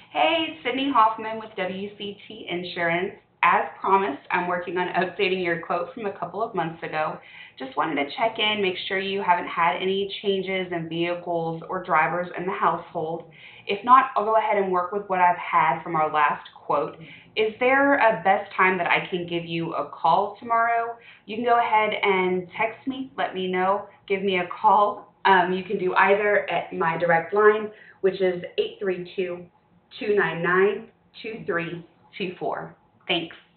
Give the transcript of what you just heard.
Hey, it's Sydney Hoffman with WCT Insurance. As promised, I'm working on updating your quote from a couple of months ago. Just wanted to check in, make sure you haven't had any changes in vehicles or drivers in the household. If not, I'll go ahead and work with what I've had from our last quote. Is there a best time that I can give you a call tomorrow? You can go ahead and text me, let me know, give me a call. You can do either at my direct line, which is 832 299 2324. Thanks.